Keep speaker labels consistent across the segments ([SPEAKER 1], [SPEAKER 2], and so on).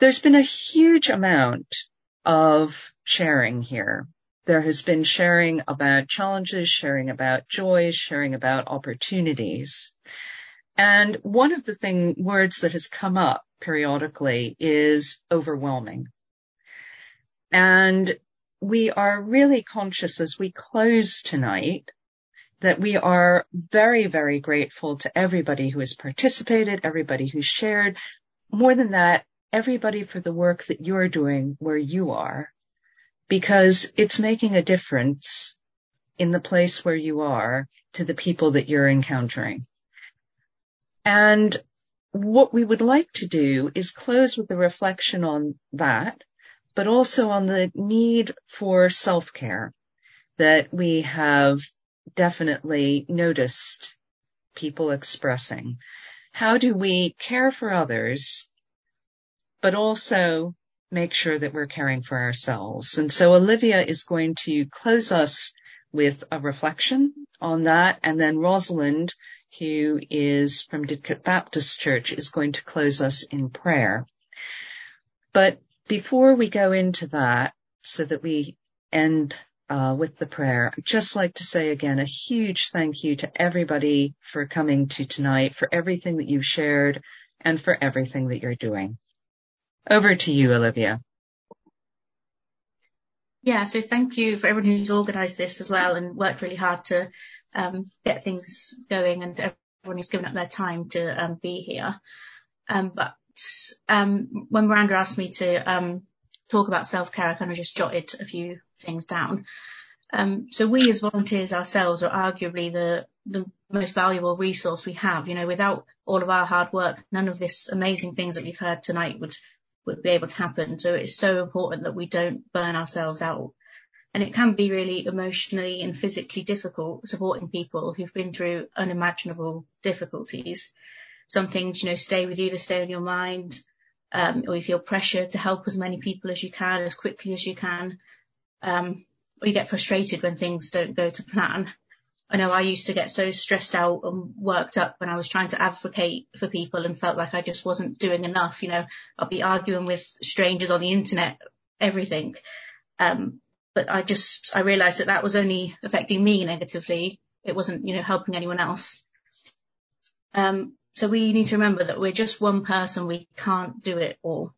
[SPEAKER 1] there's been a huge amount of sharing here. There has been sharing about challenges, sharing about joys, sharing about opportunities. And one of the words that has come up periodically is overwhelming. And we are really conscious as we close tonight that we are very, very grateful to everybody who has participated, everybody who's shared. More than that, everybody for the work that you're doing where you are, because it's making a difference in the place where you are to the people that you're encountering. And what we would like to do is close with a reflection on that, but also on the need for self-care that we have definitely noticed people expressing. How do we care for others, but also make sure that we're caring for ourselves? And so Olivia is going to close us with a reflection on that, and then Rosalind, who is from Didcot Baptist Church, is going to close us in prayer. But before we go into that, so that we end with the prayer, I'd just like to say again a huge thank you to everybody for coming to tonight, for everything that you've shared, and for everything that you're doing. Over to you, Olivia.
[SPEAKER 2] Yeah, so thank you for everyone who's organised this as well and worked really hard to get things going, and to everyone who's given up their time to be here. But when Miranda asked me to talk about self-care, I kind of just jotted a few things down. So we as volunteers ourselves are arguably the most valuable resource we have. You know, without all of our hard work, none of this amazing things that we've heard tonight would be able to happen. So it's so important that we don't burn ourselves out. And it can be really emotionally and physically difficult supporting people who've been through unimaginable difficulties. Some things, stay with you, they stay on your mind, or you feel pressured to help as many people as you can, as quickly as you can, or you get frustrated when things don't go to plan. I know I used to get so stressed out and worked up when I was trying to advocate for people and felt like I just wasn't doing enough. I'll be arguing with strangers on the internet, everything. But I realised that was only affecting me negatively. It wasn't, helping anyone else. So we need to remember that we're just one person. We can't do it all.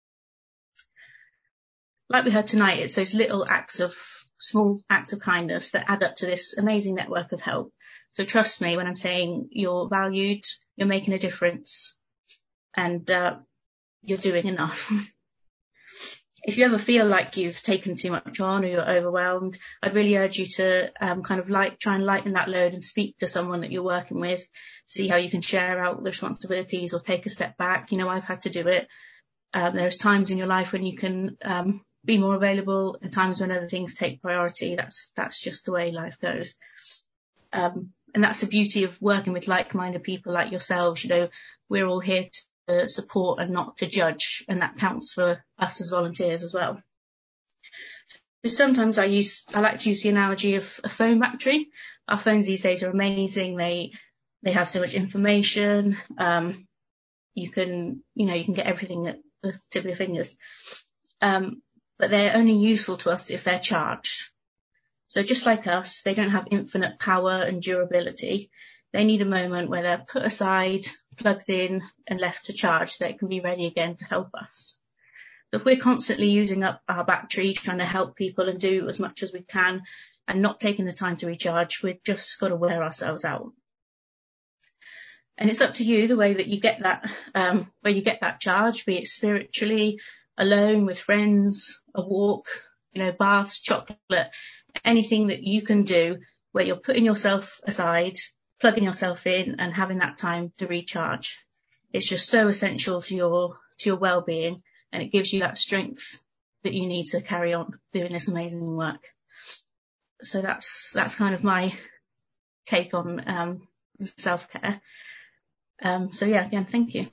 [SPEAKER 2] Like we heard tonight, it's those small acts of kindness that add up to this amazing network of help. So trust me when I'm saying you're valued, you're making a difference, and you're doing enough. If you ever feel like you've taken too much on or you're overwhelmed, I'd really urge you to try and lighten that load and speak to someone that you're working with, see how you can share out the responsibilities or take a step back. I've had to do it. There's times in your life when you can be more available, and times when other things take priority. That's just the way life goes. And that's the beauty of working with like-minded people like yourselves. We're all here to support and not to judge, and that counts for us as volunteers as well. But sometimes I like to use the analogy of a phone battery. Our phones these days are amazing. They have so much information. You can get everything at the tip of your fingers. But they're only useful to us if they're charged. So just like us, they don't have infinite power and durability. They need a moment where they're put aside, plugged in, and left to charge so they can be ready again to help us. So if we're constantly using up our battery, trying to help people and do as much as we can, and not taking the time to recharge, we've just got to wear ourselves out. And it's up to you the way that you get that, where you get that charge, be it spiritually, alone, with friends, a walk, baths, chocolate, anything that you can do where you're putting yourself aside, plugging yourself in, and having that time to recharge. It's just so essential to your well-being, and it gives you that strength that you need to carry on doing this amazing work. So that's kind of my take on self-care. So yeah, again, thank you.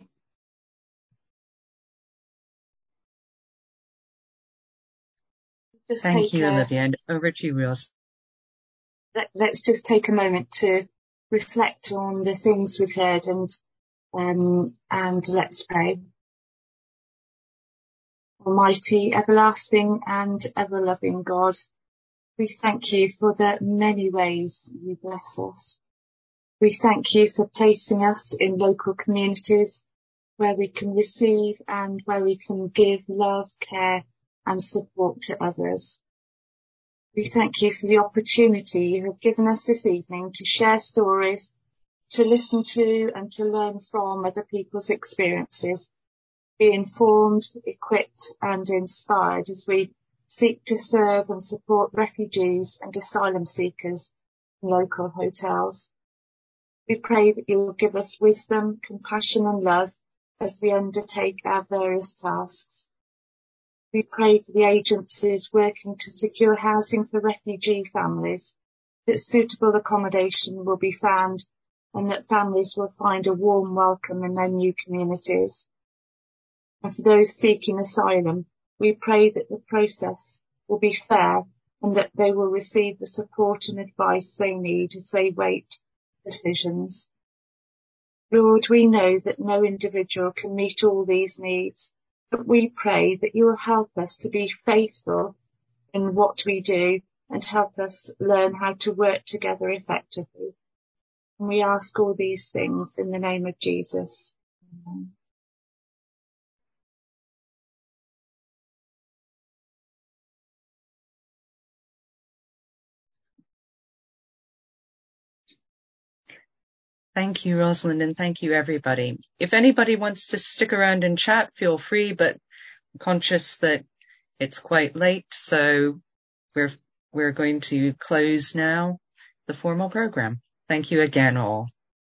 [SPEAKER 1] Thank you, Olivia. And over to you, Rose.
[SPEAKER 3] Let's just take a moment to reflect on the things we've heard, and let's pray. Almighty, everlasting and ever-loving God, we thank you for the many ways you bless us. We thank you for placing us in local communities where we can receive and where we can give love, care and support to others. We thank you for the opportunity you have given us this evening to share stories, to listen to and to learn from other people's experiences, be informed, equipped and inspired as we seek to serve and support refugees and asylum seekers in local hotels. We pray that you will give us wisdom, compassion and love as we undertake our various tasks. We pray for the agencies working to secure housing for refugee families, that suitable accommodation will be found and that families will find a warm welcome in their new communities. And for those seeking asylum, we pray that the process will be fair and that they will receive the support and advice they need as they wait decisions. Lord, we know that no individual can meet all these needs, but we pray that you will help us to be faithful in what we do and help us learn how to work together effectively. And we ask all these things in the name of Jesus. Amen.
[SPEAKER 1] Thank you, Rosalind, and thank you, everybody. If anybody wants to stick around and chat, feel free, but I'm conscious that it's quite late, so we're going to close now the formal program. Thank you again, all.